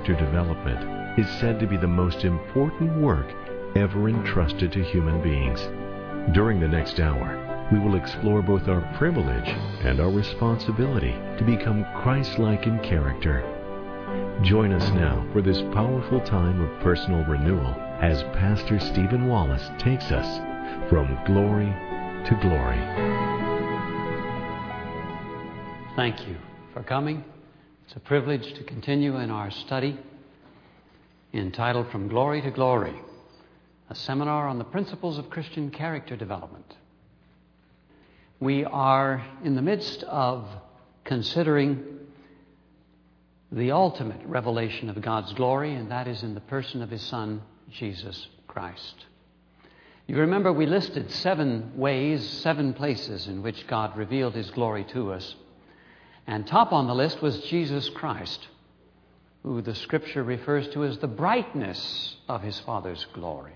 character development is said to be the most important work ever entrusted to human beings. During the next hour, we will explore both our privilege and our responsibility to become Christ-like in character. Join us now for this powerful time of personal renewal as Pastor Stephen Wallace takes us from glory to glory. Thank you for coming. It's a privilege to continue in our study entitled From Glory to Glory, a seminar on the principles of Christian character development. We are in the midst of considering the ultimate revelation of God's glory, and that is in the person of His Son, Jesus Christ. You remember we listed 7 ways, 7 places in which God revealed His glory to us. And top on the list was Jesus Christ, who the Scripture refers to as the brightness of His Father's glory.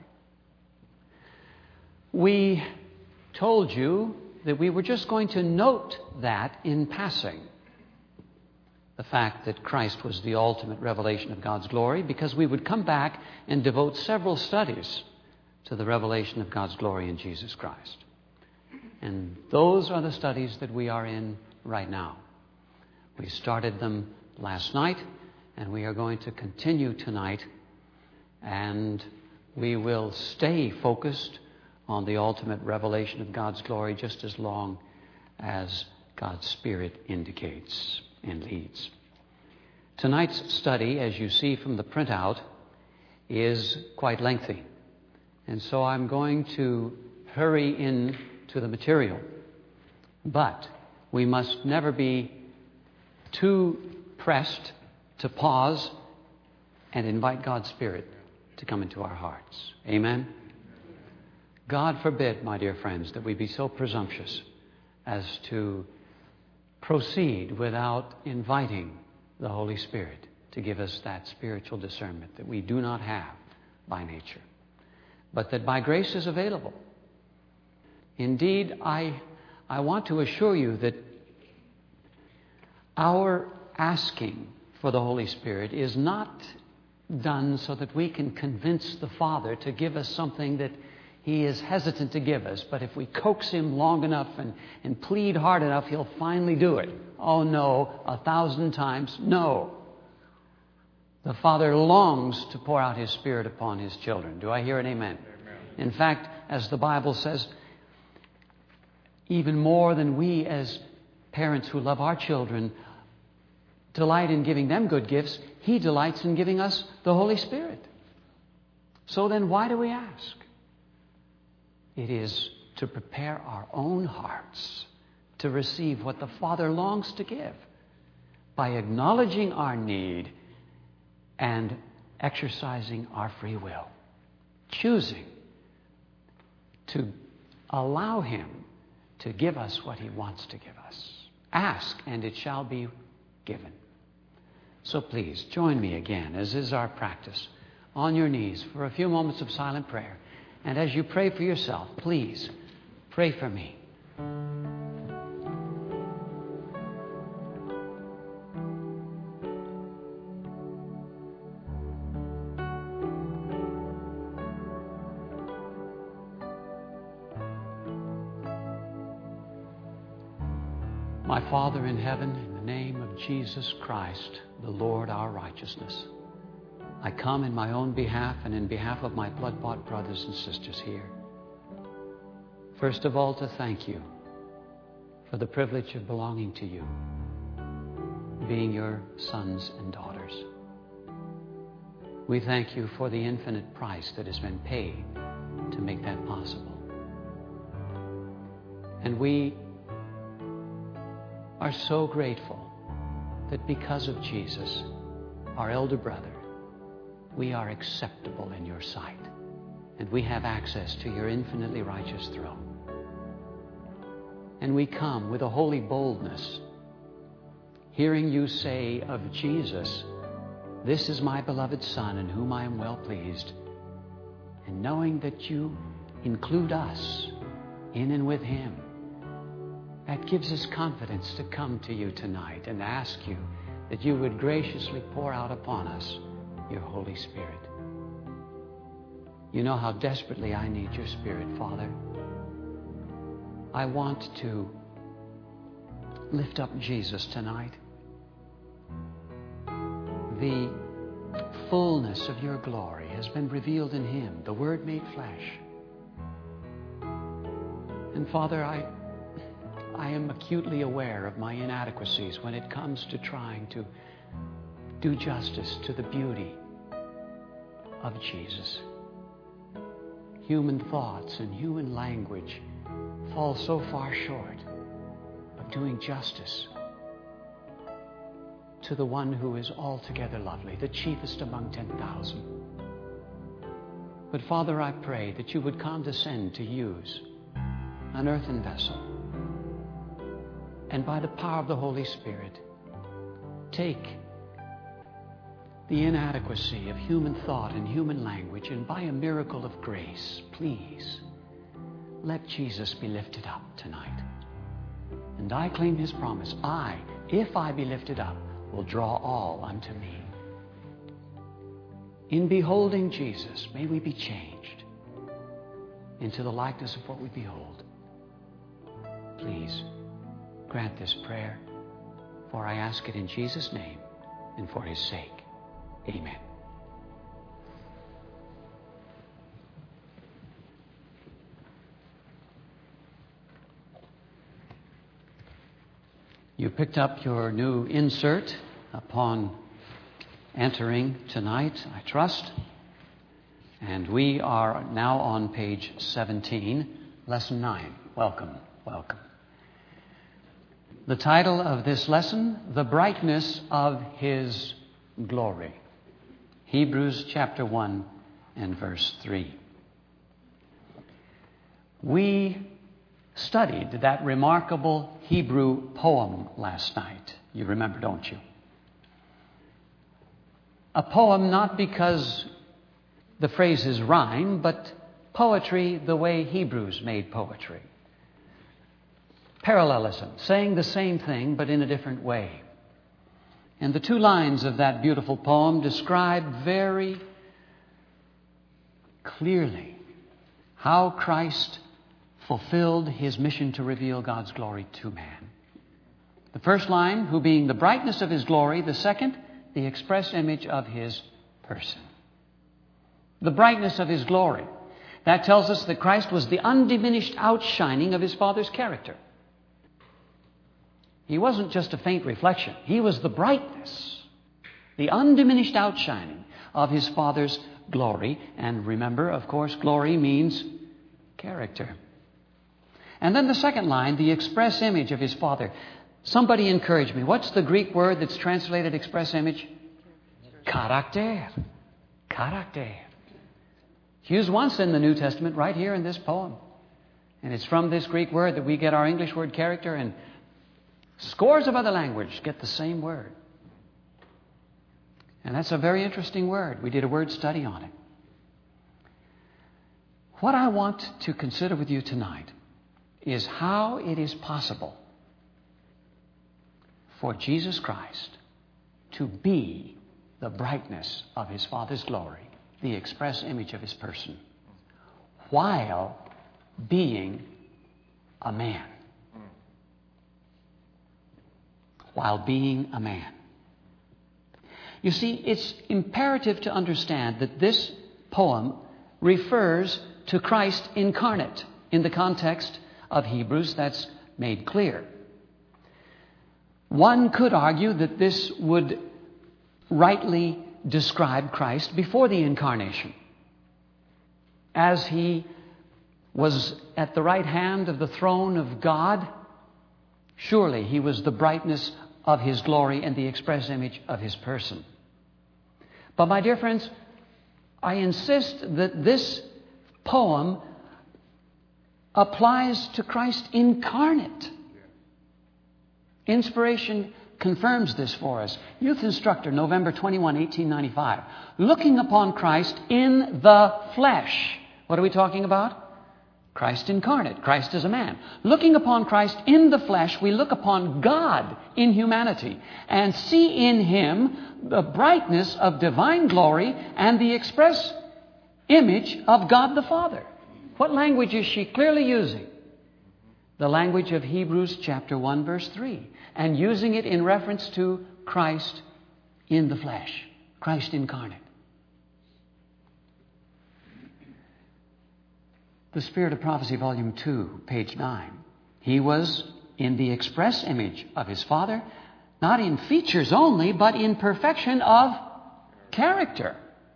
We told you that we were just going to note that in passing, the fact that Christ was the ultimate revelation of God's glory, because we would come back and devote several studies to the revelation of God's glory in Jesus Christ. And those are the studies that we are in right now. We started them last night, and we are going to continue tonight, and we will stay focused on the ultimate revelation of God's glory just as long as God's Spirit indicates and leads. Tonight's study, as you see from the printout, is quite lengthy. And so I'm going to hurry into the material. But we must never be too pressed to pause and invite God's Spirit to come into our hearts. Amen? God forbid, my dear friends, that we be so presumptuous as to proceed without inviting the Holy Spirit to give us that spiritual discernment that we do not have by nature, but that by grace is available. Indeed, I want to assure you that our asking for the Holy Spirit is not done so that we can convince the Father to give us something that He is hesitant to give us, but if we coax Him long enough and plead hard enough, He'll finally do it. Oh no, 1,000 times no. The Father longs to pour out His Spirit upon His children. Do I hear an amen? Amen. In fact, as the Bible says, even more than we as parents who love our children delight in giving them good gifts, He delights in giving us the Holy Spirit. So then why do we ask? It is to prepare our own hearts to receive what the Father longs to give by acknowledging our need and exercising our free will, choosing to allow Him to give us what He wants to give us. Ask, and it shall be given. So please, join me again, as is our practice, on your knees for a few moments of silent prayer. And as you pray for yourself, please pray for me. My Father in heaven, in the name of Jesus Christ, the Lord our righteousness, I come in my own behalf and in behalf of my blood-bought brothers and sisters here. First of all, to thank You for the privilege of belonging to You, being Your sons and daughters. We thank You for the infinite price that has been paid to make that possible. And we are so grateful that because of Jesus, our elder brother, we are acceptable in Your sight, and we have access to Your infinitely righteous throne. And we come with a holy boldness, hearing You say of Jesus, "This is my beloved Son, in whom I am well pleased," and knowing that You include us in and with Him. That gives us confidence to come to You tonight and ask You that You would graciously pour out upon us your Holy Spirit. You know how desperately I need your Spirit, Father. I want to lift up Jesus tonight. The fullness of your glory has been revealed in Him, the Word made flesh. And Father, I am acutely aware of my inadequacies when it comes to trying to do justice to the beauty of Jesus. Human thoughts and human language fall so far short of doing justice to the one who is altogether lovely, the chiefest among 10,000. But Father, I pray that you would condescend to use an earthen vessel, and by the power of the Holy Spirit, take the inadequacy of human thought and human language, and by a miracle of grace, please, let Jesus be lifted up tonight. And I claim His promise. If I be lifted up, will draw all unto me. In beholding Jesus, may we be changed into the likeness of what we behold. Please grant this prayer, for I ask it in Jesus' name and for His sake. Amen. You picked up your new insert upon entering tonight, I trust. And we are now on page 17, lesson 9. Welcome, welcome. The title of this lesson, The Brightness of His Glory. Hebrews chapter 1 and verse 3. We studied that remarkable Hebrew poem last night. You remember, don't you? A poem not because the phrases rhyme, but poetry the way Hebrews made poetry. Parallelism, saying the same thing but in a different way. And the two lines of that beautiful poem describe very clearly how Christ fulfilled His mission to reveal God's glory to man. The first line, who being the brightness of His glory. The second, the express image of His person. The brightness of His glory. That tells us that Christ was the undiminished outshining of His Father's character. He wasn't just a faint reflection. He was the brightness, the undiminished outshining of His Father's glory. And remember, of course, glory means character. And then the second line, the express image of His Father. Somebody encourage me. What's the Greek word that's translated express image? Character. Character. It's used once in the New Testament, right here in this poem. And it's from this Greek word that we get our English word character, and scores of other languages get the same word. And that's a very interesting word. We did a word study on it. What I want to consider with you tonight is how it is possible for Jesus Christ to be the brightness of His Father's glory, the express image of His person, while being a man. While being a man. You see, it's imperative to understand that this poem refers to Christ incarnate. In the context of Hebrews, that's made clear. One could argue that this would rightly describe Christ before the incarnation, as He was at the right hand of the throne of God. Surely He was the brightness of His glory and the express image of His person. But my dear friends, I insist that this poem applies to Christ incarnate. Inspiration confirms this for us. Youth Instructor, November 21, 1895. Looking upon Christ in the flesh. What are we talking about? Christ incarnate, Christ as a man. Looking upon Christ in the flesh, we look upon God in humanity and see in Him the brightness of divine glory and the express image of God the Father. What language is she clearly using? The language of Hebrews chapter 1, verse 3, and using it in reference to Christ in the flesh, Christ incarnate. The Spirit of Prophecy, Volume 2, page 9. He was in the express image of His Father, not in features only, but in perfection of character.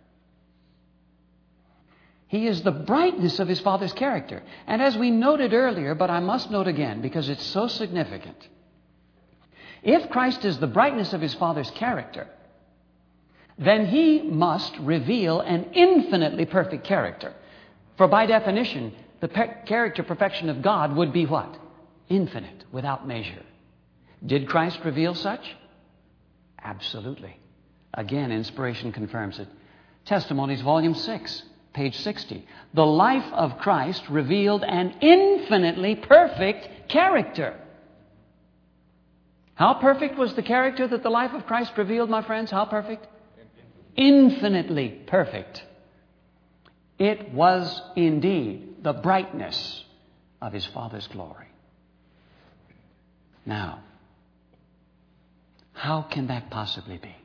He is the brightness of His Father's character. And as we noted earlier, but I must note again because it's so significant, if Christ is the brightness of His Father's character, then He must reveal an infinitely perfect character. For by definition, the character perfection of God would be what? Infinite, without measure. Did Christ reveal such? Absolutely. Again, inspiration confirms it. Testimonies, Volume 6, page 60. The life of Christ revealed an infinitely perfect character. How perfect was the character that the life of Christ revealed, my friends? How perfect? Infinitely perfect. It was indeed the brightness of His Father's glory. Now, how can that possibly be?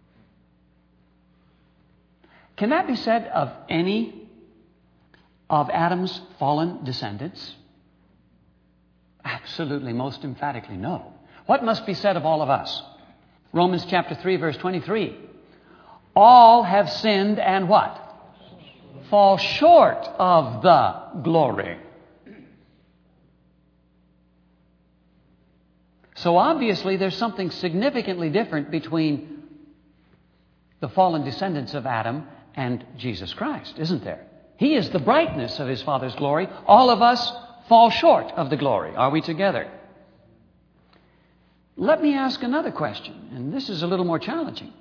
Can that be said of any of Adam's fallen descendants? Absolutely, most emphatically, no. What must be said of all of us? Romans chapter 3, verse 23. All have sinned and what? Fall short of the glory. So obviously there's something significantly different between the fallen descendants of Adam and Jesus Christ, isn't there? He is the brightness of His Father's glory. All of us fall short of the glory. Are we together? Let me ask another question, and this is a little more challenging.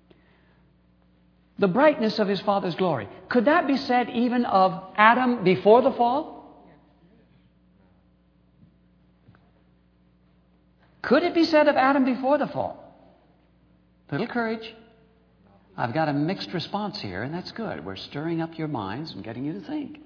The brightness of His Father's glory. Could that be said even of Adam before the fall? Could it be said of Adam before the fall? Little courage. I've got a mixed response here, and that's good. We're stirring up your minds and getting you to think.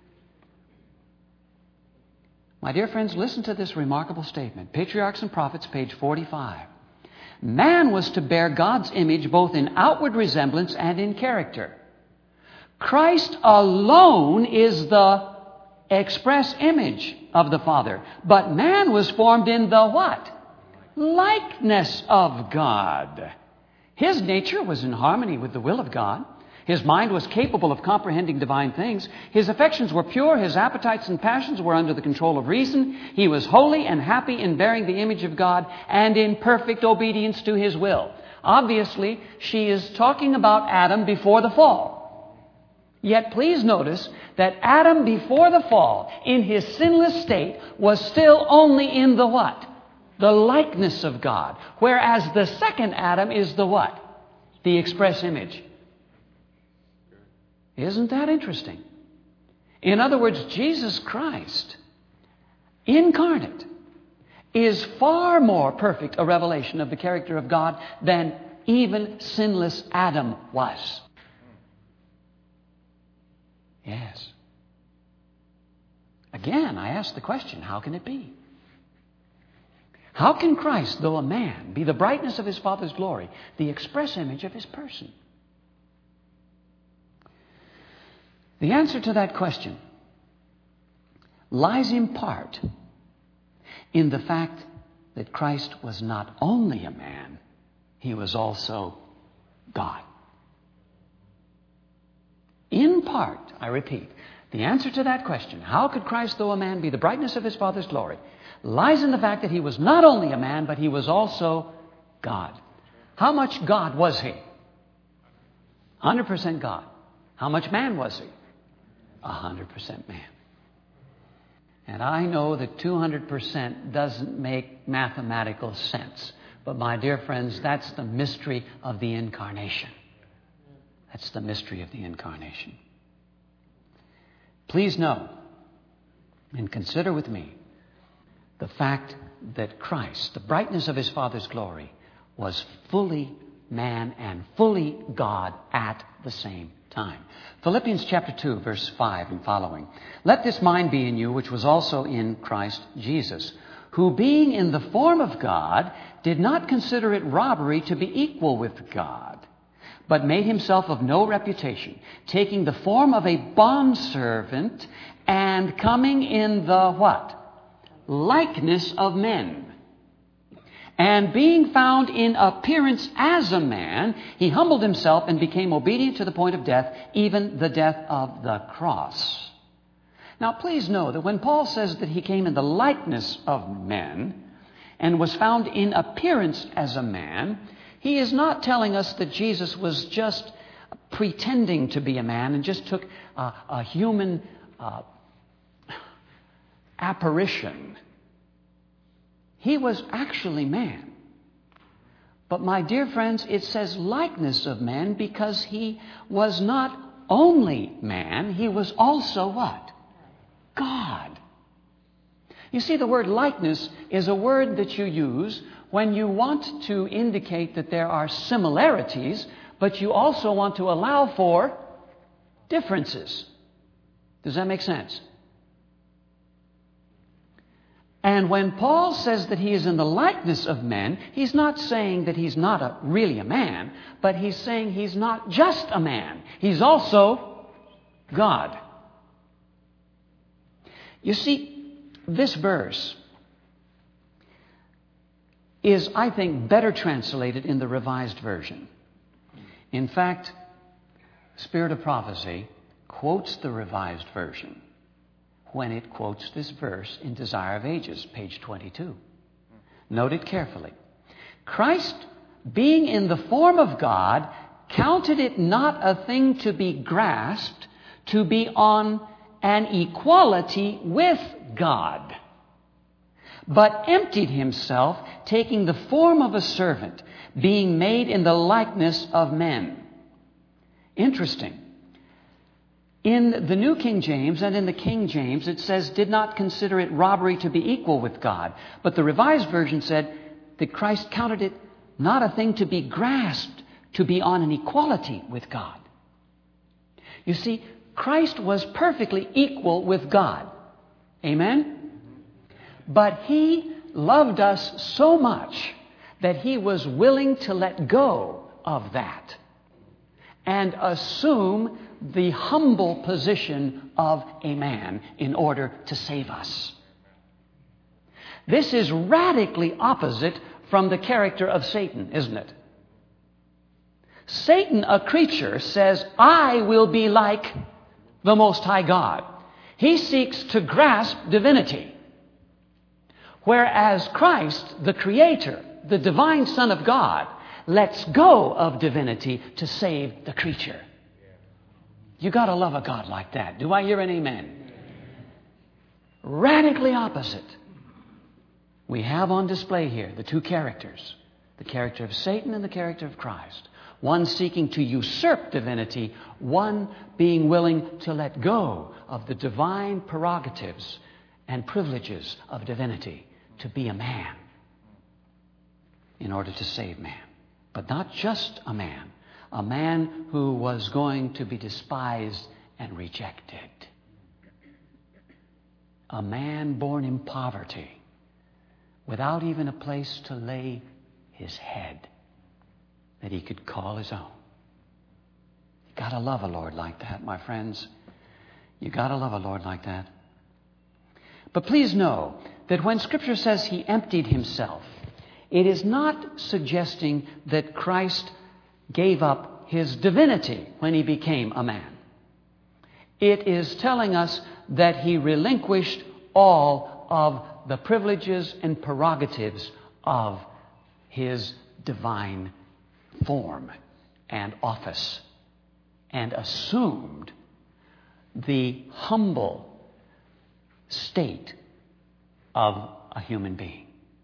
My dear friends, listen to this remarkable statement. Patriarchs and Prophets, page 45. Man was to bear God's image both in outward resemblance and in character. Christ alone is the express image of the Father. But man was formed in the what? Likeness of God. His nature was in harmony with the will of God. His mind was capable of comprehending divine things. His affections were pure. His appetites and passions were under the control of reason. He was holy and happy in bearing the image of God and in perfect obedience to His will. Obviously, she is talking about Adam before the fall. Yet please notice that Adam before the fall, in his sinless state, was still only in the what? The likeness of God. Whereas the second Adam is the what? The express image. Isn't that interesting? In other words, Jesus Christ, incarnate, is far more perfect a revelation of the character of God than even sinless Adam was. Yes. Again, I ask the question, how can it be? How can Christ, though a man, be the brightness of His Father's glory, the express image of His person? The answer to that question lies in part in the fact that Christ was not only a man, He was also God. In part, I repeat, the answer to that question, how could Christ, though a man, be the brightness of His Father's glory, lies in the fact that He was not only a man, but He was also God. How much God was He? 100% God. How much man was He? 100% man. And I know that 200% doesn't make mathematical sense. But my dear friends, that's the mystery of the incarnation. That's the mystery of the incarnation. Please know And consider with me the fact that Christ, the brightness of his Father's glory, was fully man and fully God at the same time. Philippians chapter 2, verse 5 and following. Let this mind be in you, which was also in Christ Jesus, who being in the form of God, did not consider it robbery to be equal with God, but made himself of no reputation, taking the form of a bondservant and coming in the what? Likeness of men. And being found in appearance as a man, he humbled himself and became obedient to the point of death, even the death of the cross. Now, please know that when Paul says that he came in the likeness of men and was found in appearance as a man, he is not telling us that Jesus was just pretending to be a man and just took a human apparition. He was actually man. But my dear friends, it says likeness of man because he was not only man, he was also what? God. You see, the word likeness is a word that you use when you want to indicate that there are similarities, but you also want to allow for differences. Does that make sense? And when Paul says that he is in the likeness of men, he's not saying that he's not really a man, but he's saying he's not just a man. He's also God. You see, this verse is, I think, better translated in the Revised Version. In fact, Spirit of Prophecy quotes the Revised Version when it quotes this verse in Desire of Ages, page 22. Note it carefully. Christ, being in the form of God, counted it not a thing to be grasped, to be on an equality with God, but emptied himself, taking the form of a servant, being made in the likeness of men. Interesting. In the New King James and in the King James, it says, did not consider it robbery to be equal with God. But the Revised Version said that Christ counted it not a thing to be grasped, to be on an equality with God. You see, Christ was perfectly equal with God. Amen? But he loved us so much that he was willing to let go of that and assume the humble position of a man in order to save us. This is radically opposite from the character of Satan, isn't it? Satan, a creature, says, I will be like the Most High God. He seeks to grasp divinity. Whereas Christ, the Creator, the divine Son of God, lets go of divinity to save the creature. You got to love a God like that. Do I hear an amen? Radically opposite. We have on display here the two characters, the character of Satan and the character of Christ. One seeking to usurp divinity, one being willing to let go of the divine prerogatives and privileges of divinity to be a man in order to save man. But not just a man who was going to be despised and rejected. A man born in poverty, without even a place to lay his head that he could call his own. You got to love a Lord like that, my friends. You got to love a Lord like that. But please know that when Scripture says he emptied himself, it is not suggesting that Christ gave up his divinity when he became a man. It is telling us that he relinquished all of the privileges and prerogatives of his divine form and office and assumed the humble state of a human being.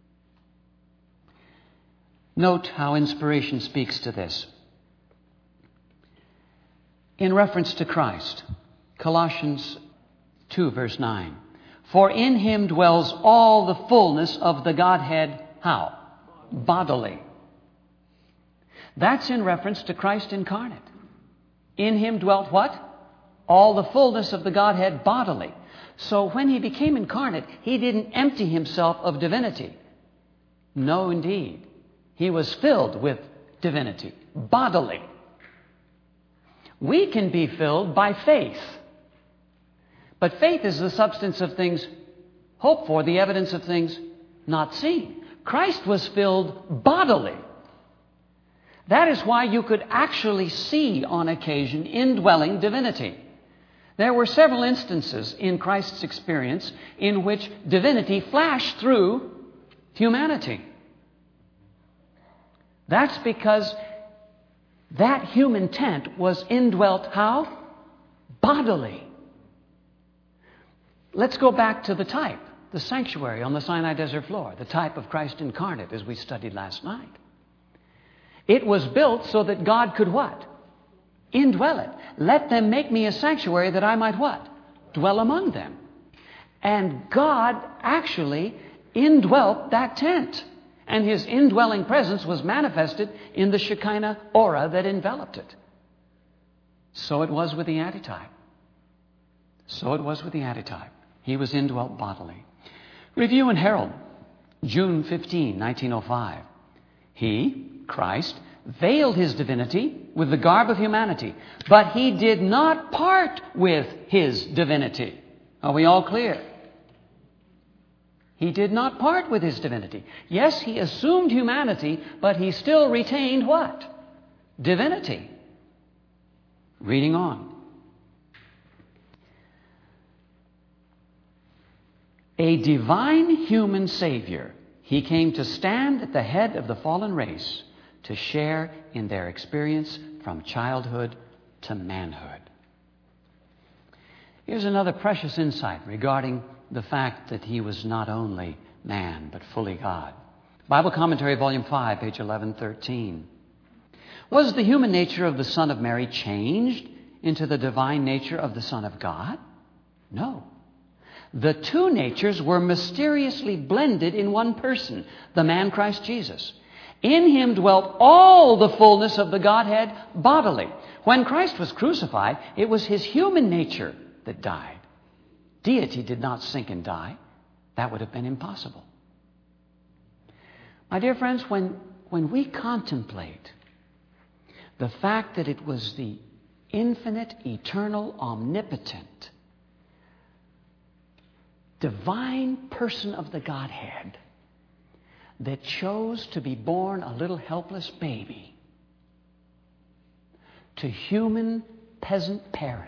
Note how inspiration speaks to this. In reference to Christ, Colossians 2, verse 9, For in him dwells all the fullness of the Godhead. How? Bodily. That's in reference to Christ incarnate. In him dwelt what? All the fullness of the Godhead bodily. So when he became incarnate, he didn't empty himself of divinity. No, indeed. He was filled with divinity, bodily. We can be filled by faith. But faith is the substance of things hoped for, the evidence of things not seen. Christ was filled bodily. That is why you could actually see on occasion indwelling divinity. There were several instances in Christ's experience in which divinity flashed through humanity. That's because that human tent was indwelt how? Bodily. Let's go back to the type, the sanctuary on the Sinai desert floor, the type of Christ incarnate as we studied last night. It was built so that God could what? Indwell it. Let them make me a sanctuary that I might what? Dwell among them. And God actually indwelt that tent. And his indwelling presence was manifested in the Shekinah aura that enveloped it. So it was with the antitype. So it was with the antitype. He was indwelt bodily. Review and Herald, June 15, 1905. He, Christ, veiled his divinity with the garb of humanity, but he did not part with his divinity. Are we all clear? He did not part with his divinity. Yes, he assumed humanity, but he still retained what? Divinity. Reading on. A divine human Savior, he came to stand at the head of the fallen race to share in their experience from childhood to manhood. Here's another precious insight regarding the fact that he was not only man, but fully God. Bible Commentary, Volume 5, page 1113. Was the human nature of the Son of Mary changed into the divine nature of the Son of God? No. The two natures were mysteriously blended in one person, the man Christ Jesus. In him dwelt all the fullness of the Godhead bodily. When Christ was crucified, it was his human nature that died. Deity did not sink and die. That would have been impossible. My dear friends, when we contemplate the fact that it was the infinite, eternal, omnipotent, divine person of the Godhead that chose to be born a little helpless baby to human peasant parents,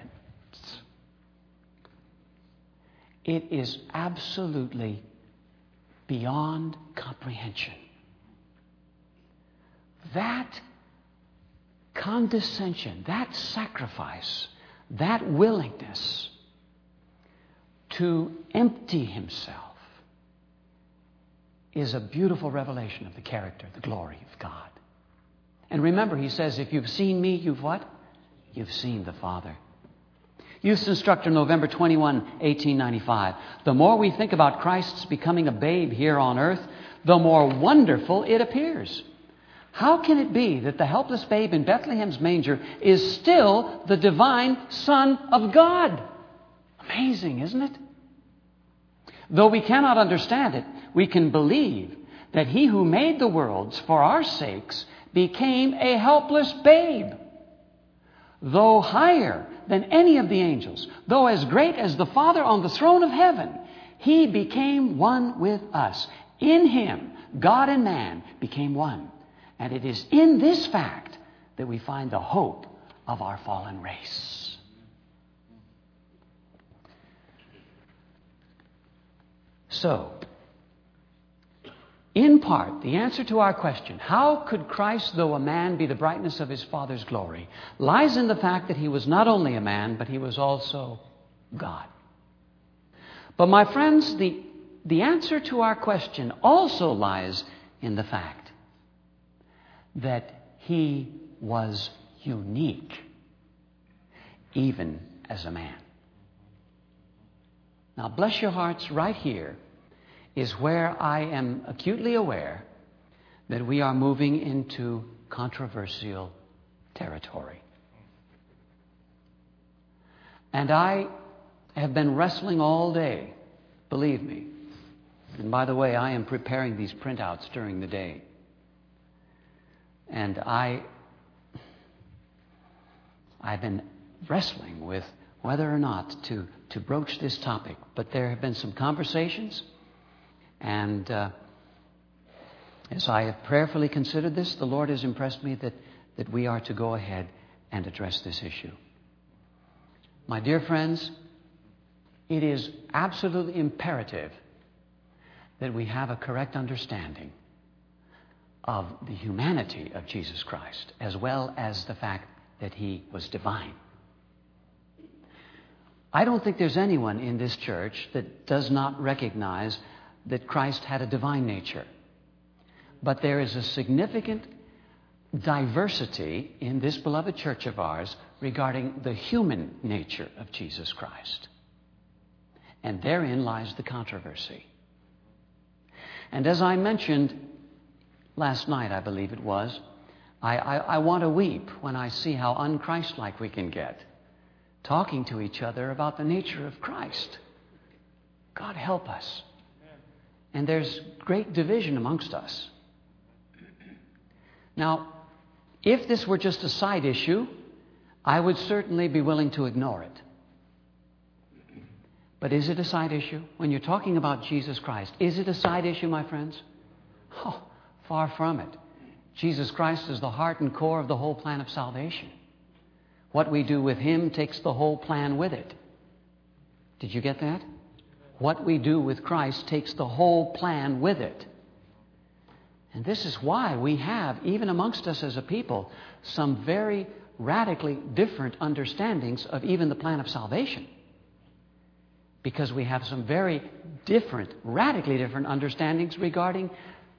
it is absolutely beyond comprehension. That condescension, that sacrifice, that willingness to empty himself is a beautiful revelation of the character, the glory of God. And remember, he says, if you've seen me, you've what? You've seen the Father. Youth Instructor, November 21, 1895. The more we think about Christ's becoming a babe here on earth, the more wonderful it appears. How can it be that the helpless babe in Bethlehem's manger is still the divine Son of God? Amazing, isn't it? Though we cannot understand it, we can believe that he who made the worlds for our sakes became a helpless babe. Though higher than any of the angels, though as great as the Father on the throne of heaven, he became one with us. In him, God and man became one. And it is in this fact that we find the hope of our fallen race. So, in part, the answer to our question, how could Christ, though a man, be the brightness of his Father's glory, lies in the fact that he was not only a man, but he was also God. But my friends, the answer to our question also lies in the fact that he was unique, even as a man. Now, bless your hearts, right here is where I am acutely aware that we are moving into controversial territory. And I have been wrestling all day, believe me. And by the way, I am preparing these printouts during the day. And I've been wrestling with whether or not to broach this topic. But there have been some conversations, and as I have prayerfully considered this, the Lord has impressed me that we are to go ahead and address this issue. My dear friends, it is absolutely imperative that we have a correct understanding of the humanity of Jesus Christ, as well as the fact that He was divine. I don't think there's anyone in this church that does not recognize that Christ had a divine nature. But there is a significant diversity in this beloved church of ours regarding the human nature of Jesus Christ. And therein lies the controversy. And as I mentioned last night, I believe it was, I want to weep when I see how un-Christ-like we can get, talking to each other about the nature of Christ. God help us. And there's great division amongst us. Now, if this were just a side issue, I would certainly be willing to ignore it. But is it a side issue? When you're talking about Jesus Christ, is it a side issue, my friends? Oh, far from it. Jesus Christ is the heart and core of the whole plan of salvation. What we do with Him takes the whole plan with it. Did you get that? What we do with Christ takes the whole plan with it. And this is why we have, even amongst us as a people, some very radically different understandings of even the plan of salvation. Because we have some very different, radically different understandings regarding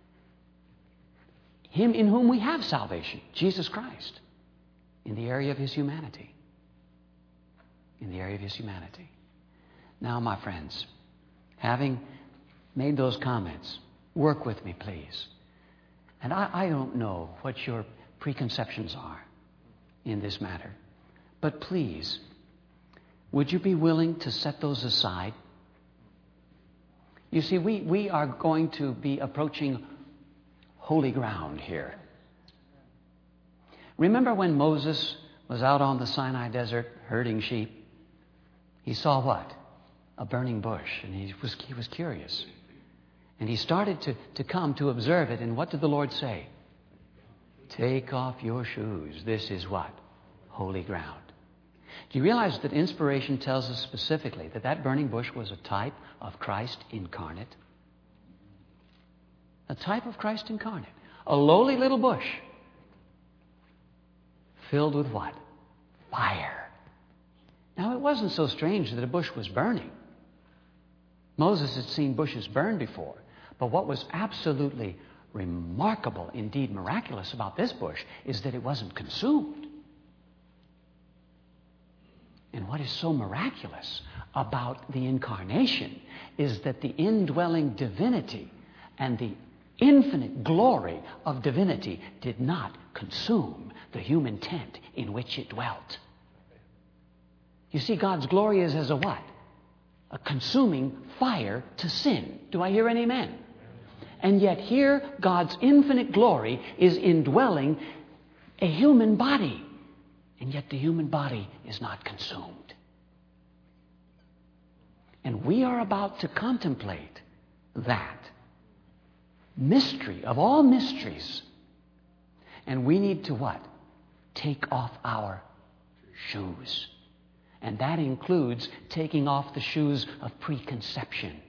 Him in whom we have salvation, Jesus Christ, in the area of His humanity. In the area of His humanity. Now, my friends, having made those comments, work with me, please. And I don't know what your preconceptions are in this matter. But please, would you be willing to set those aside? You see, we are going to be approaching holy ground here. Remember when Moses was out on the Sinai desert herding sheep? He saw what? A burning bush, and he was curious. And he started to come to observe it, and what did the Lord say? Take off your shoes. This is what? Holy ground. Do you realize that inspiration tells us specifically that burning bush was a type of Christ incarnate? A type of Christ incarnate. A lowly little bush filled with what? Fire. Now, it wasn't so strange that a bush was burning. Moses had seen bushes burn before. But what was absolutely remarkable, indeed miraculous about this bush is that it wasn't consumed. And what is so miraculous about the incarnation is that the indwelling divinity and the infinite glory of divinity did not consume the human tent in which it dwelt. You see, God's glory is as a what? A consuming fire to sin. Do I hear an amen? And yet here, God's infinite glory is indwelling a human body. And yet the human body is not consumed. And we are about to contemplate that mystery of all mysteries. And we need to what? Take off our shoes. And that includes taking off the shoes of preconception.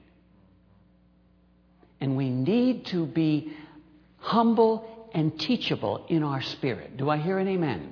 And we need to be humble and teachable in our spirit. Do I hear an amen?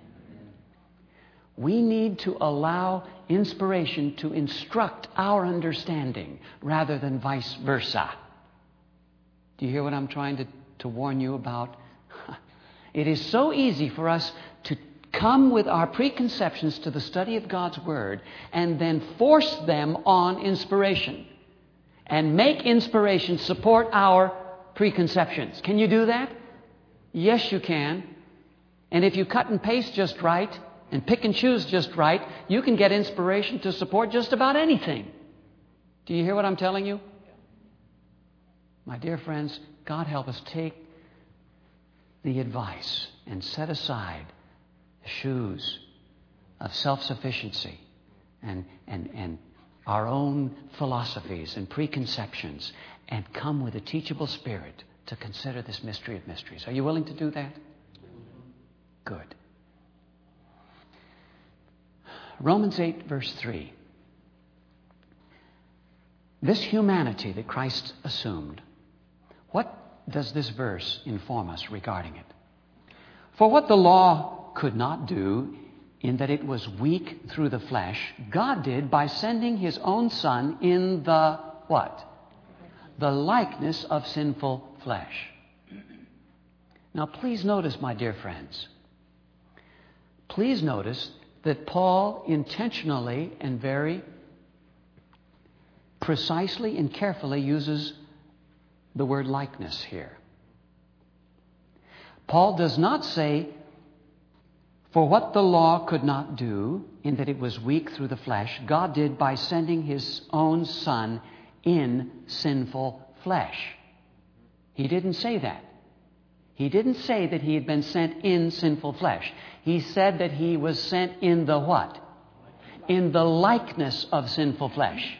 We need to allow inspiration to instruct our understanding rather than vice versa. Do you hear what I'm trying to warn you about? It is so easy for us to come with our preconceptions to the study of God's Word and then force them on inspiration and make inspiration support our preconceptions. Can you do that? Yes, you can. And if you cut and paste just right and pick and choose just right, you can get inspiration to support just about anything. Do you hear what I'm telling you? My dear friends, God help us take the advice and set aside the shoes of self-sufficiency and our own philosophies and preconceptions and come with a teachable spirit to consider this mystery of mysteries. Are you willing to do that? Good. Romans 8, verse 3. This humanity that Christ assumed, what does this verse inform us regarding it? For what the law could not do, in that it was weak through the flesh, God did by sending His own Son in the what? The likeness of sinful flesh. Now please notice, my dear friends, please notice that Paul intentionally and very precisely and carefully uses the word likeness here. Paul does not say, for what the law could not do, in that it was weak through the flesh, God did by sending His own Son in sinful flesh. He didn't say that. He didn't say that He had been sent in sinful flesh. He said that He was sent in the what? In the likeness of sinful flesh.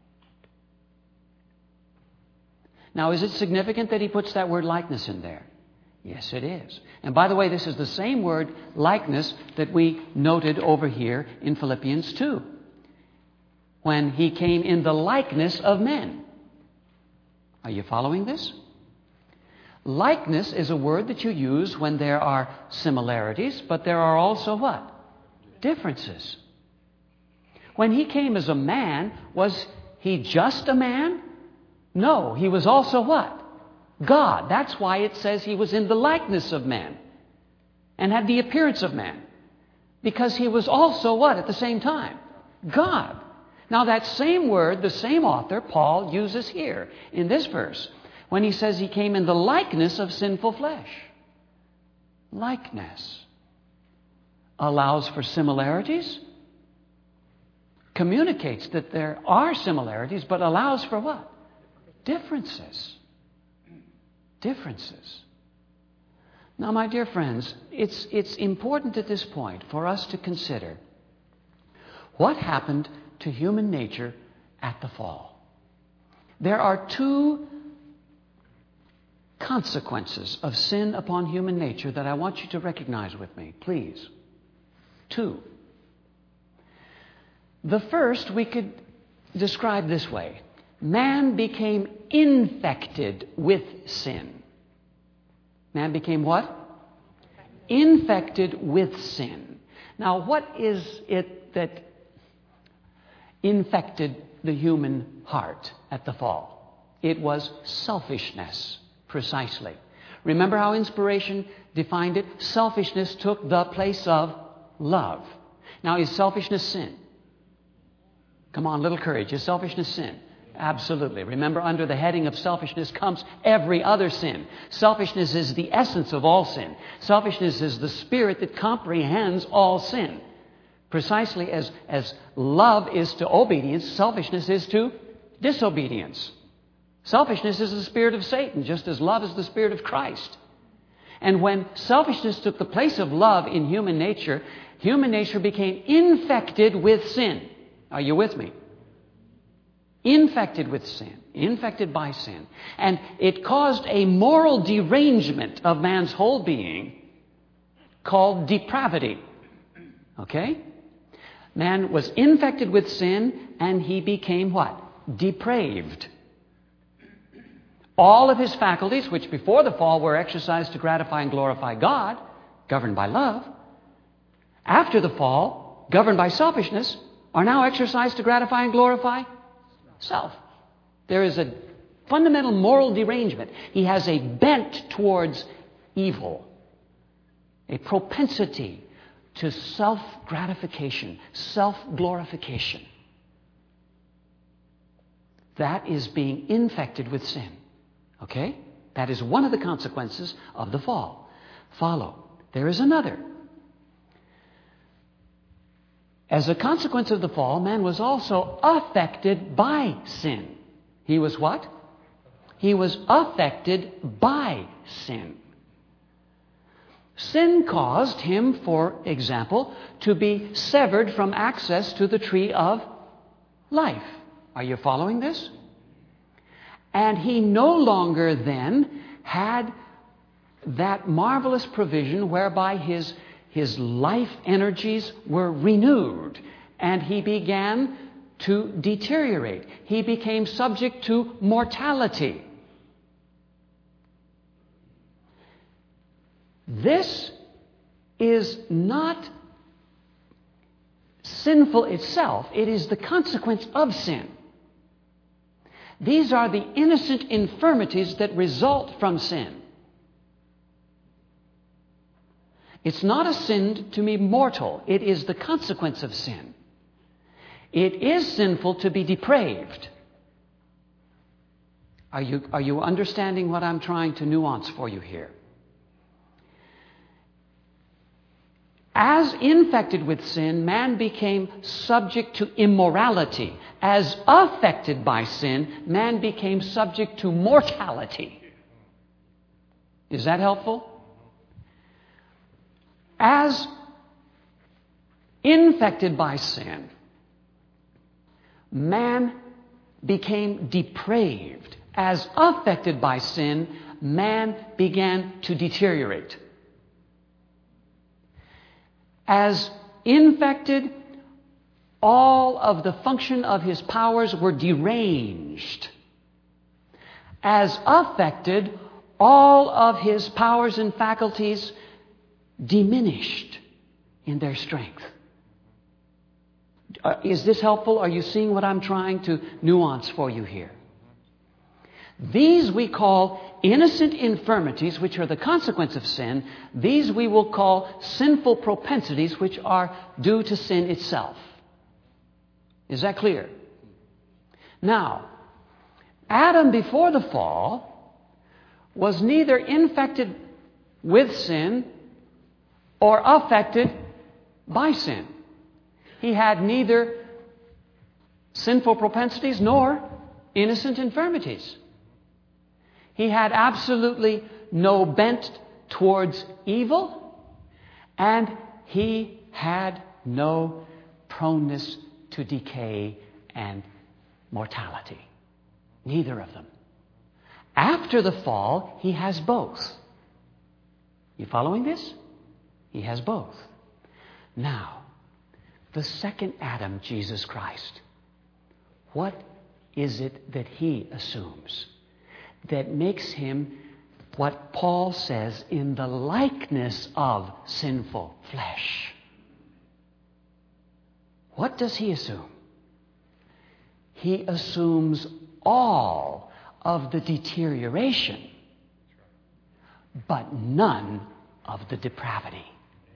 Now, is it significant that he puts that word likeness in there? Yes, it is. And by the way, this is the same word likeness that we noted over here in Philippians 2, when He came in the likeness of men. Are you following this? Likeness is a word that you use when there are similarities, but there are also what? Differences. When He came as a man, was He just a man? No, He was also what? God. That's why it says He was in the likeness of man and had the appearance of man. Because He was also what at the same time? God. Now that same word, the same author, Paul, uses here in this verse when he says He came in the likeness of sinful flesh. Likeness allows for similarities, communicates that there are similarities, but allows for what? Differences. Differences. Now, my dear friends, it's important at this point for us to consider what happened to human nature at the fall. There are two consequences of sin upon human nature that I want you to recognize with me, please. Two. The first we could describe this way. Man became infected with sin. Man became what? Infected with sin. Now, what is it that infected the human heart at the fall? It was selfishness, precisely. Remember how inspiration defined it? Selfishness took the place of love. Now, is selfishness sin? Come on, little courage. Is selfishness sin? Absolutely. Remember, under the heading of selfishness comes every other sin. Selfishness is the essence of all sin. Selfishness is the spirit that comprehends all sin. Precisely as love is to obedience, selfishness is to disobedience. Selfishness is the spirit of Satan, just as love is the spirit of Christ. And when selfishness took the place of love in human nature became infected with sin. Are you with me? Infected with sin, infected by sin. And it caused a moral derangement of man's whole being called depravity. Okay? Man was infected with sin and he became what? Depraved. All of his faculties, which before the fall were exercised to gratify and glorify God, governed by love, after the fall, governed by selfishness, are now exercised to gratify and glorify self. There is a fundamental moral derangement. He has a bent towards evil, a propensity to self-gratification, self-glorification. That is being infected with sin. Okay? That is one of the consequences of the fall. Follow. There is another. As a consequence of the fall, man was also affected by sin. He was what? He was affected by sin. Sin caused him, for example, to be severed from access to the tree of life. Are you following this? And he no longer then had that marvelous provision whereby his life energies were renewed, and he began to deteriorate. He became subject to mortality. This is not sinful itself. It is the consequence of sin. These are the innocent infirmities that result from sin. It's not a sin to be mortal. It is the consequence of sin. It is sinful to be depraved. Are you understanding what I'm trying to nuance for you here? As infected with sin, man became subject to immorality. As affected by sin, man became subject to mortality. Is that helpful? As infected by sin, man became depraved. As affected by sin, man began to deteriorate. As infected, all of the function of his powers were deranged. As affected, all of his powers and faculties diminished in their strength. Is this helpful? Are you seeing what I'm trying to nuance for you here? These we call innocent infirmities, which are the consequence of sin. These we will call sinful propensities, which are due to sin itself. Is that clear? Now, Adam before the fall was neither infected with sin or affected by sin. He had neither sinful propensities nor innocent infirmities. He had absolutely no bent towards evil, and he had no proneness to decay and mortality. Neither of them. After the fall, he has both. You following this? He has both. Now, the second Adam, Jesus Christ, what is it that he assumes that makes him what Paul says, in the likeness of sinful flesh? What does he assume? He assumes all of the deterioration, but none of the depravity.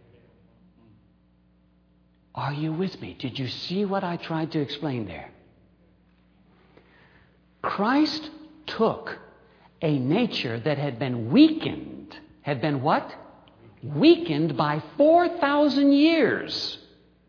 Are you with me? Did you see what I tried to explain there? Christ took a nature that had been weakened. Had been what? Weakened by 4,000 years.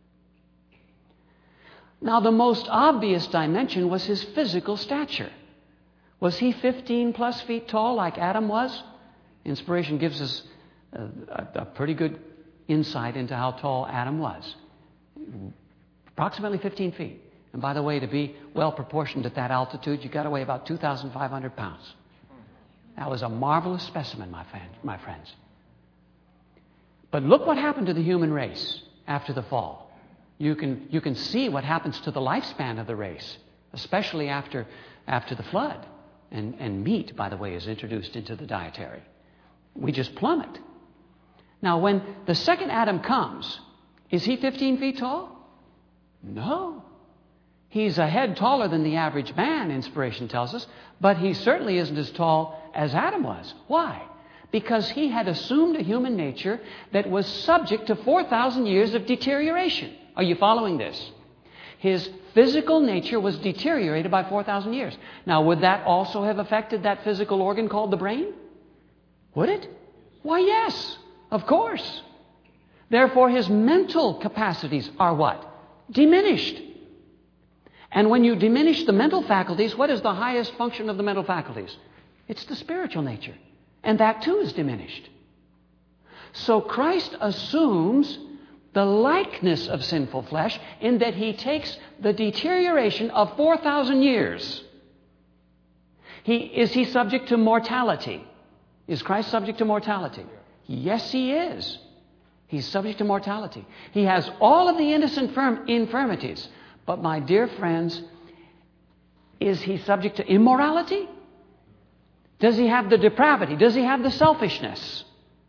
Now, the most obvious dimension was his physical stature. Was he 15 plus feet tall like Adam was? Inspiration gives us a pretty good insight into how tall Adam was. Approximately 15 feet. And by the way, to be well proportioned at that altitude, you've got to weigh about 2,500 pounds. That was a marvelous specimen, my friends. But look what happened to the human race after the fall. You can see what happens to the lifespan of the race, especially after the flood. And meat, by the way, is introduced into the dietary. We just plummet. Now, when the second Adam comes, is he 15 feet tall? No. He's a head taller than the average man, inspiration tells us, but he certainly isn't as tall as Adam was. Why? Because he had assumed a human nature that was subject to 4,000 years of deterioration. Are you following this? His physical nature was deteriorated by 4,000 years. Now, would that also have affected that physical organ called the brain? Would it? Why, yes, of course. Therefore, his mental capacities are what? Diminished. And when you diminish the mental faculties, what is the highest function of the mental faculties? It's the spiritual nature. And that too is diminished. So Christ assumes the likeness of sinful flesh in that he takes the deterioration of 4,000 years. Is he subject to mortality? Is Christ subject to mortality? Yes, he is. He's subject to mortality. He has all of the innocent infirmities. But my dear friends, is he subject to immorality? Does he have the depravity? Does he have the selfishness?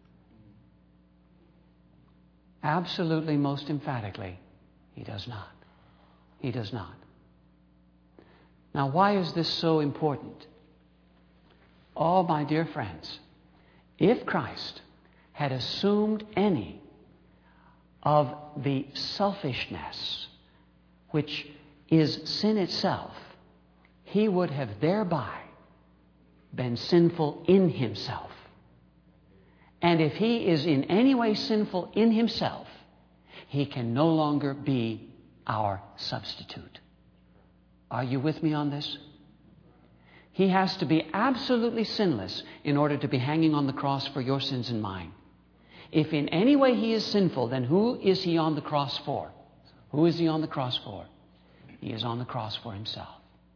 Absolutely, most emphatically, he does not. He does not. Now, why is this so important? Oh, my dear friends, if Christ had assumed any of the selfishness which is sin itself, he would have thereby been sinful in himself. And if he is in any way sinful in himself, he can no longer be our substitute. Are you with me on this? He has to be absolutely sinless in order to be hanging on the cross for your sins and mine. If in any way he is sinful, then who is he on the cross for? Who is he on the cross for? He is on the cross for himself.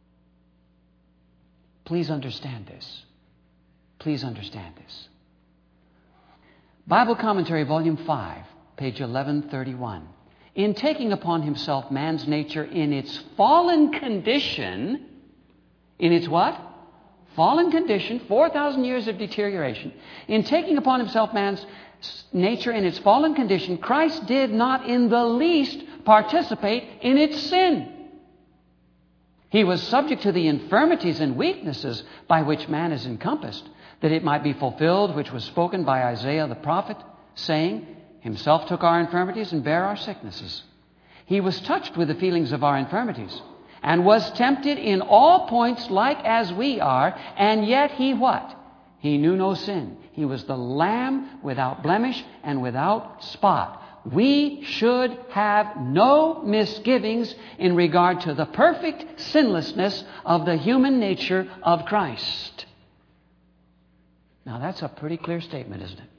Please understand this. Please understand this. Bible Commentary, Volume 5, page 1131. In taking upon himself man's nature in its fallen condition, in its what? Fallen condition, 4,000 years of deterioration. In taking upon himself man's nature in its fallen condition, Christ did not in the least participate in its sin. He was subject to the infirmities and weaknesses by which man is encompassed, that it might be fulfilled which was spoken by Isaiah the prophet, saying, Himself took our infirmities and bare our sicknesses. He was touched with the feelings of our infirmities, and was tempted in all points like as we are, and yet he what? He knew no sin. He was the Lamb without blemish and without spot. We should have no misgivings in regard to the perfect sinlessness of the human nature of Christ. Now that's a pretty clear statement, isn't it?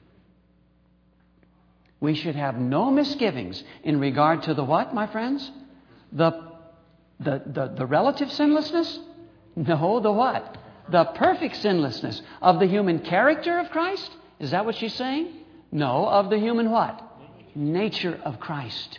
We should have no misgivings in regard to the what, my friends? The relative sinlessness? No, the what? The perfect sinlessness of the human character of Christ? Is that what she's saying? No, of the human what? Nature of Christ.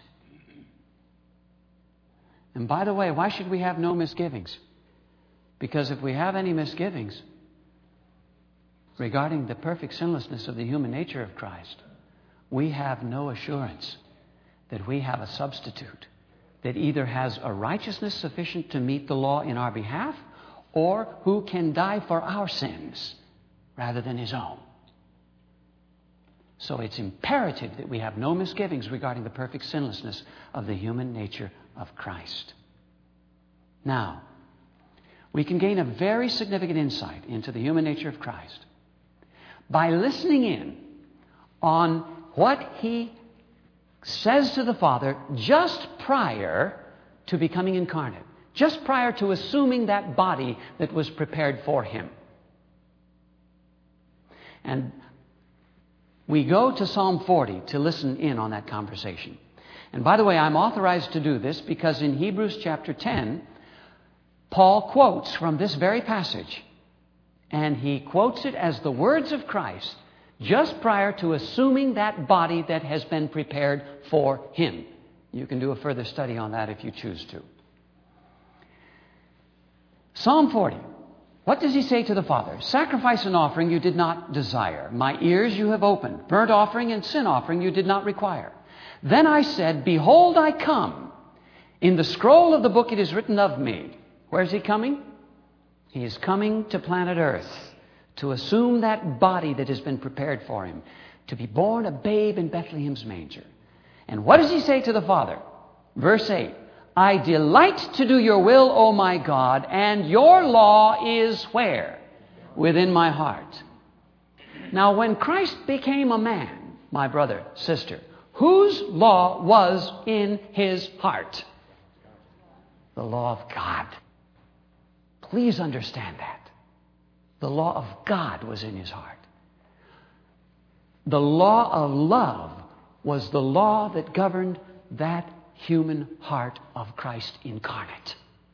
And by the way, why should we have no misgivings? Because if we have any misgivings regarding the perfect sinlessness of the human nature of Christ, we have no assurance that we have a substitute that either has a righteousness sufficient to meet the law in our behalf, or who can die for our sins rather than his own. So it's imperative that we have no misgivings regarding the perfect sinlessness of the human nature of Christ. Now, we can gain a very significant insight into the human nature of Christ by listening in on what he says to the Father just prior to becoming incarnate, just prior to assuming that body that was prepared for him. And we go to Psalm 40 to listen in on that conversation. And by the way, I'm authorized to do this because in Hebrews chapter 10, Paul quotes from this very passage. And he quotes it as the words of Christ just prior to assuming that body that has been prepared for him. You can do a further study on that if you choose to. Psalm 40. What does he say to the Father? Sacrifice and offering you did not desire. My ears you have opened. Burnt offering and sin offering you did not require. Then I said, Behold, I come. In the scroll of the book it is written of me. Where is he coming? He is coming to planet Earth to assume that body that has been prepared for him, to be born a babe in Bethlehem's manger. And what does he say to the Father? Verse 8, I delight to do your will, O my God, and your law is where? Within my heart. Now, when Christ became a man, my brother, sister, whose law was in his heart? The law of God. Please understand that. The law of God was in his heart. The law of love was the law that governed that human heart of Christ incarnate.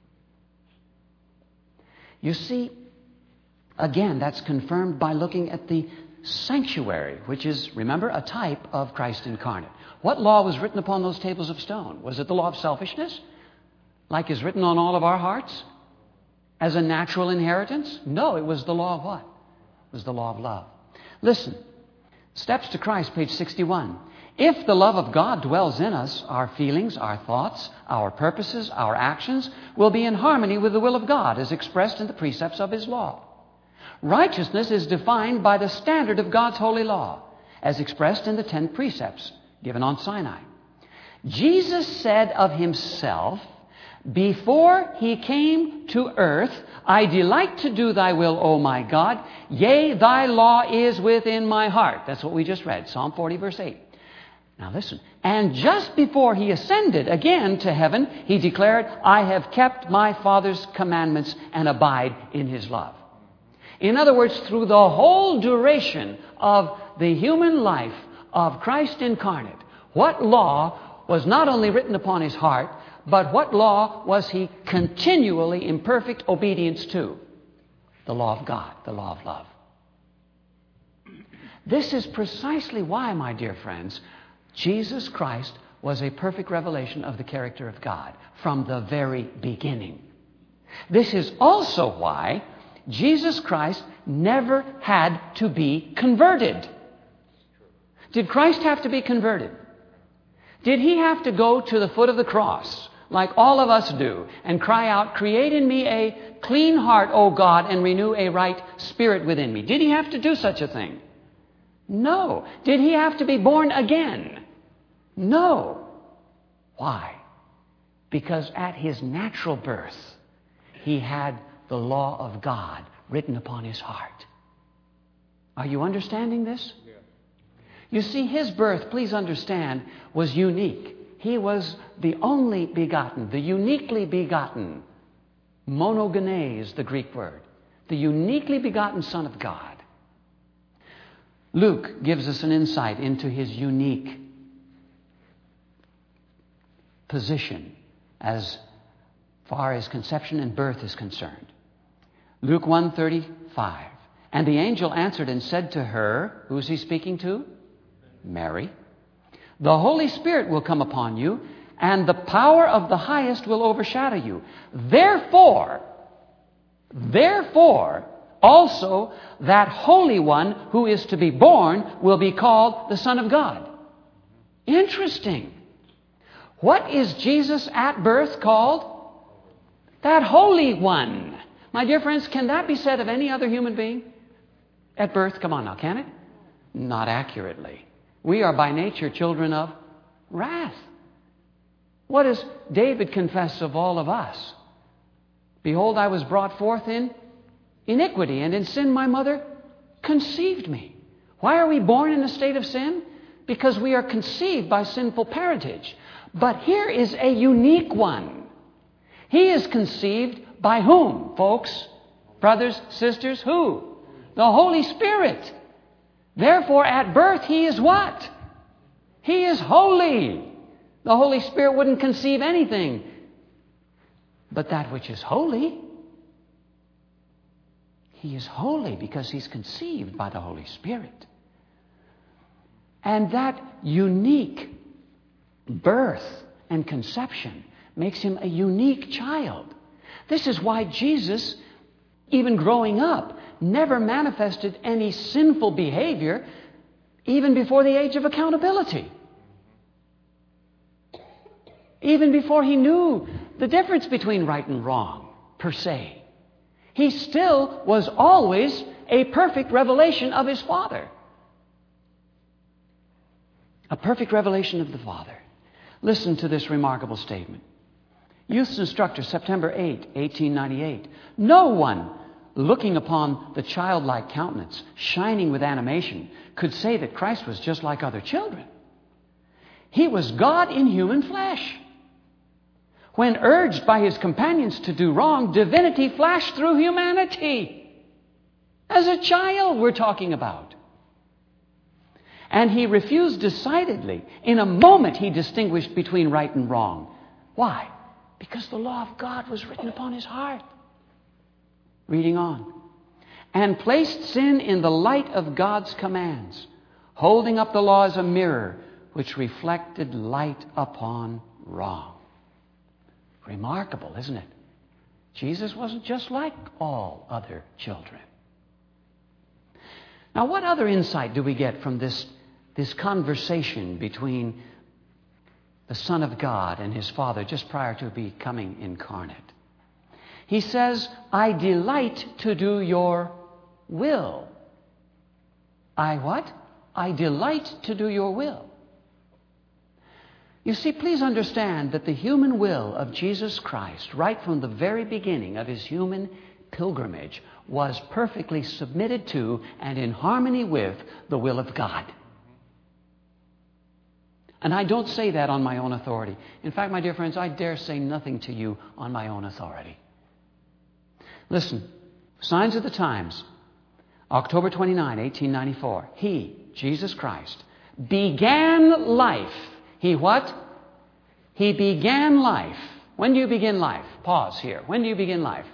You see, again, that's confirmed by looking at the sanctuary, which is, remember, a type of Christ incarnate. What law was written upon those tables of stone? Was it the law of selfishness, like is written on all of our hearts as a natural inheritance? No, it was the law of what? It was the law of love. Listen, Steps to Christ, page 61. If the love of God dwells in us, our feelings, our thoughts, our purposes, our actions will be in harmony with the will of God as expressed in the precepts of His law. Righteousness is defined by the standard of God's holy law as expressed in the 10 precepts given on Sinai. Jesus said of Himself, before He came to earth, I delight to do Thy will, O my God. Yea, Thy law is within my heart. That's what we just read, Psalm 40, verse 8. Now listen. And just before He ascended again to heaven, He declared, I have kept my Father's commandments and abide in His love. In other words, through the whole duration of the human life of Christ incarnate, what law was not only written upon His heart, but what law was He continually in perfect obedience to? The law of God, the law of love. This is precisely why, my dear friends, Jesus Christ was a perfect revelation of the character of God from the very beginning. This is also why Jesus Christ never had to be converted. Did Christ have to be converted? Did He have to go to the foot of the cross, like all of us do, and cry out, create in me a clean heart, O God, and renew a right spirit within me? Did He have to do such a thing? No. Did He have to be born again? No. Why? Because at His natural birth, He had the law of God written upon His heart. Are you understanding this? Yeah. You see, His birth, please understand, was unique. He was the only begotten, the uniquely begotten. Monogenes, the Greek word. The uniquely begotten Son of God. Luke gives us an insight into His unique position as far as conception and birth is concerned. Luke 1:35. And the angel answered and said to her, who is he speaking to? Mary. The Holy Spirit will come upon you, and the power of the highest will overshadow you. Therefore, also that Holy One who is to be born will be called the Son of God. Interesting. What is Jesus at birth called? That Holy One. My dear friends, can that be said of any other human being? At birth, come on now, can it? Not accurately. We are by nature children of wrath. What does David confess of all of us? Behold, I was brought forth in iniquity, and in sin my mother conceived me. Why are we born in a state of sin? Because we are conceived by sinful parentage. But here is a unique one. He is conceived by whom, folks? Brothers, sisters, who? The Holy Spirit. Therefore, at birth, He is what? He is holy. The Holy Spirit wouldn't conceive anything but that which is holy. He is holy because He's conceived by the Holy Spirit. And that unique birth and conception makes Him a unique child. This is why Jesus, even growing up, never manifested any sinful behavior even before the age of accountability. Even before He knew the difference between right and wrong, per se. He still was always a perfect revelation of His Father. A perfect revelation of the Father. Listen to this remarkable statement. Youth's Instructor, September 8, 1898. No one looking upon the childlike countenance, shining with animation, could say that Christ was just like other children. He was God in human flesh. When urged by His companions to do wrong, divinity flashed through humanity. As a child we're talking about. And He refused decidedly. In a moment He distinguished between right and wrong. Why? Because the law of God was written upon His heart. Reading on. And placed sin in the light of God's commands, holding up the law as a mirror which reflected light upon wrong. Remarkable, isn't it? Jesus wasn't just like all other children. Now, what other insight do we get from this conversation between the Son of God and His Father just prior to becoming incarnate? He says, I delight to do your will. I what? I delight to do your will. You see, please understand that the human will of Jesus Christ, right from the very beginning of His human pilgrimage, was perfectly submitted to and in harmony with the will of God. And I don't say that on my own authority. In fact, my dear friends, I dare say nothing to you on my own authority. Listen, Signs of the Times, October 29, 1894. He, Jesus Christ, began life. He what? He began life. When do you begin life? Pause here. When do you begin life?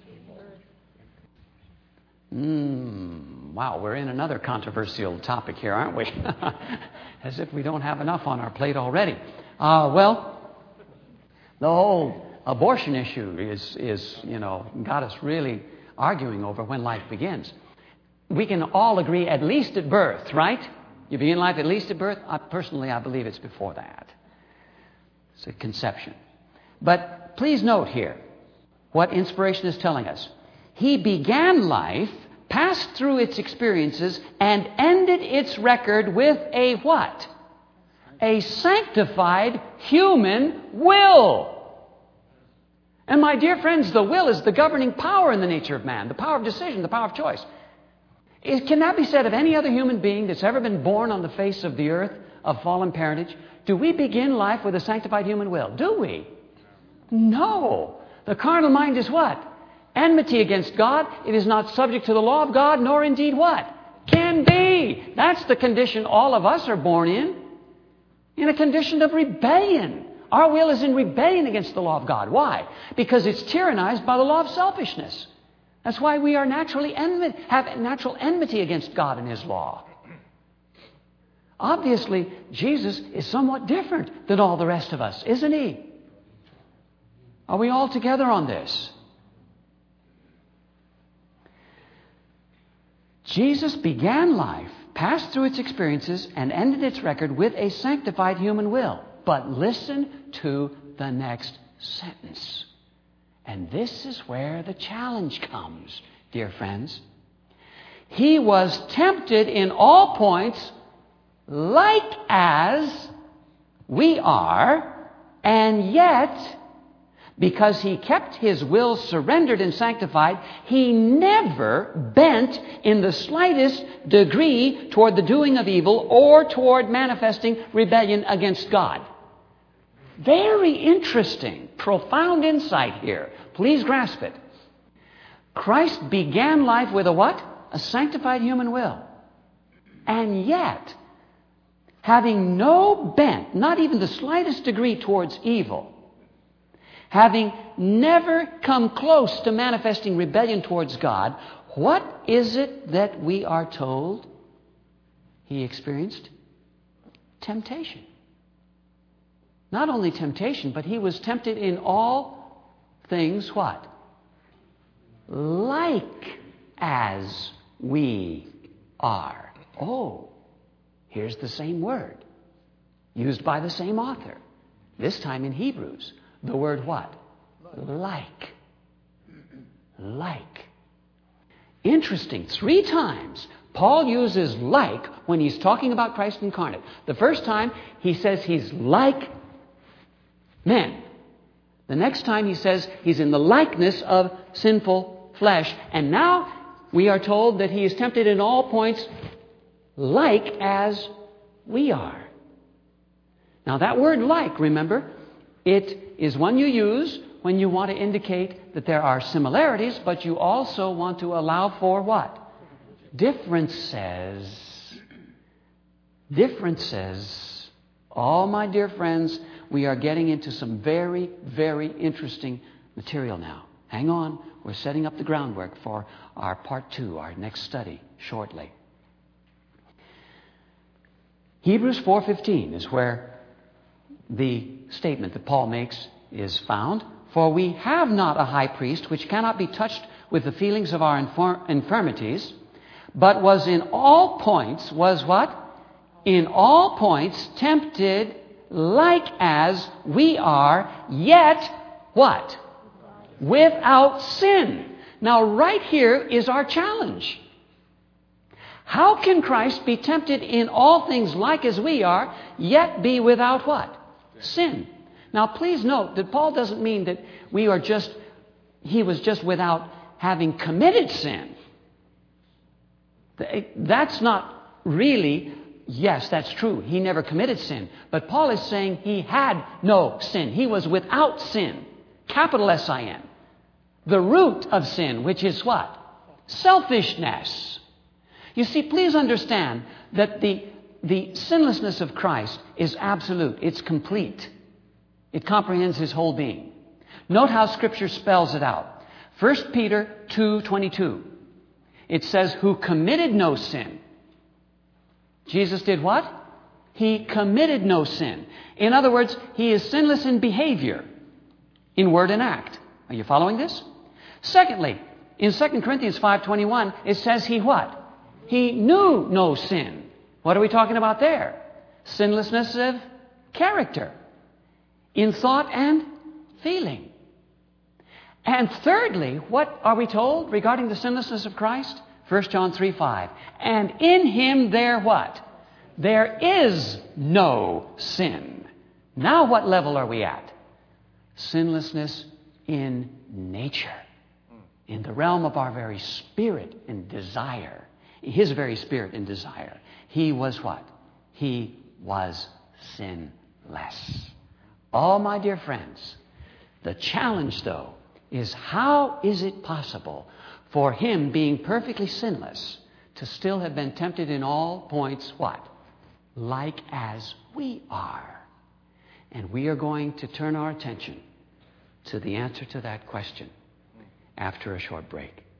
Wow, we're in another controversial topic here, aren't we? As if we don't have enough on our plate already. Well, the whole abortion issue is got us really arguing over when life begins. We can all agree at least at birth, right? You begin life at least at birth? Personally, I believe it's before that. It's a conception. But please note here what inspiration is telling us. He began life, passed through its experiences, and ended its record with a what? A sanctified human will. And my dear friends, the will is the governing power in the nature of man, the power of decision, the power of choice. Can that be said of any other human being that's ever been born on the face of the earth of fallen parentage? Do we begin life with a sanctified human will? Do we? No. The carnal mind is what? Enmity against God. It is not subject to the law of God, nor indeed what? Can be. That's the condition all of us are born in. In a condition of rebellion. Our will is in rebellion against the law of God. Why? Because it's tyrannized by the law of selfishness. That's why we are have natural enmity against God and His law. Obviously, Jesus is somewhat different than all the rest of us, isn't He? Are we all together on this? Jesus began life, passed through its experiences, and ended its record with a sanctified human will. But listen to the next sentence. And this is where the challenge comes, dear friends. He was tempted in all points like as we are, and yet, because He kept His will surrendered and sanctified, He never bent in the slightest degree toward the doing of evil or toward manifesting rebellion against God. Very interesting, profound insight here. Please grasp it. Christ began life with a what? A sanctified human will. And yet, having no bent, not even the slightest degree towards evil, having never come close to manifesting rebellion towards God, what is it that we are told He experienced? Temptation. Not only temptation, but He was tempted in all things what? Like as we are. Oh, here's the same word used by the same author. This time in Hebrews. The word what? Like. Like. Interesting. 3 times Paul uses like when he's talking about Christ incarnate. The first time he says he's like men. The next time he says he's in the likeness of sinful flesh. And now we are told that he is tempted in all points like as we are. Now that word like, remember, it is one you use when you want to indicate that there are similarities, but you also want to allow for what? Differences. Differences. Oh, my dear friends, we are getting into some very, very interesting material now. Hang on. We're setting up the groundwork for our part 2, our next study, shortly. Hebrews 4:15 is where the statement that Paul makes is found. For we have not a high priest which cannot be touched with the feelings of our infirmities, but was in all points, was what? In all points tempted like as we are, yet what? Without sin. Now right here is our challenge. How can Christ be tempted in all things like as we are, yet be without what? Sin. Now please note that Paul doesn't mean that he was just without having committed sin. That's not really, yes, that's true. He never committed sin. But Paul is saying he had no sin. He was without sin. Capital S-I-N. The root of sin, which is what? Selfishness. You see, please understand that the sinlessness of Christ is absolute. It's complete. It comprehends his whole being. Note how Scripture spells it out. 1 Peter 2:22. It says, who committed no sin. Jesus did what? He committed no sin. In other words, he is sinless in behavior, in word and act. Are you following this? Secondly, in 2 Corinthians 5:21, it says he what? He knew no sin. What are we talking about there? Sinlessness of character, in thought and feeling. And thirdly, what are we told regarding the sinlessness of Christ? 1 John 3:5. And in him there what? There is no sin. Now what level are we at? Sinlessness in nature. In the realm of our very spirit and desire. His very spirit and desire. He was what? He was sinless. Oh, my dear friends, the challenge, though, is how is it possible for him, being perfectly sinless, to still have been tempted in all points, what? Like as we are. And we are going to turn our attention to the answer to that question after a short break.